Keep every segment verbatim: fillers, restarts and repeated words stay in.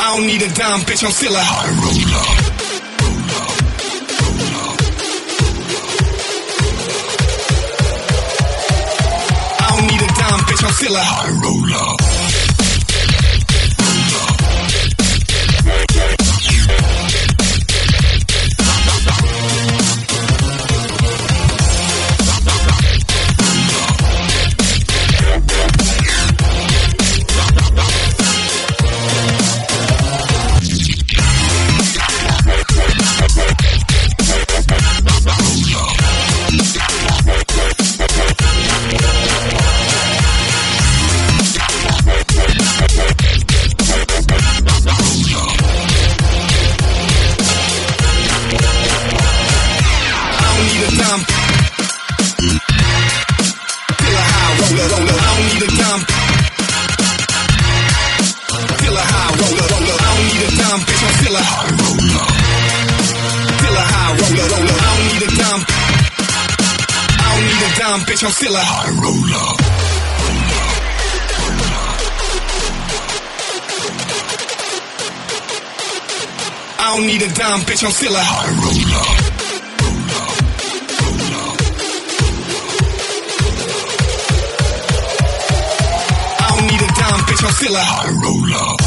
I don't need a dime, bitch, I'm still a high roller. I don't need a dime, bitch, I'm still a high roller. Bitch, I'm still a high roller. I don't need a dime, bitch, I'm still a high roller. I don't need a dime, bitch, I'm still a high roller.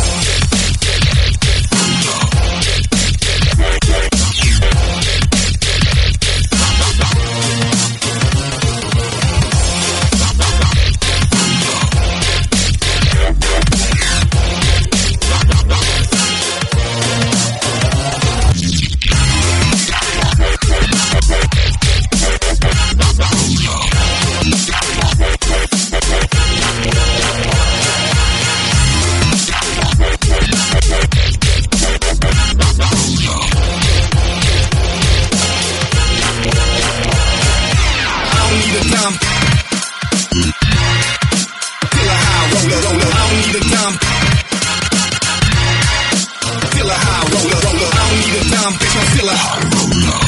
Bitch, I'm still a high roller.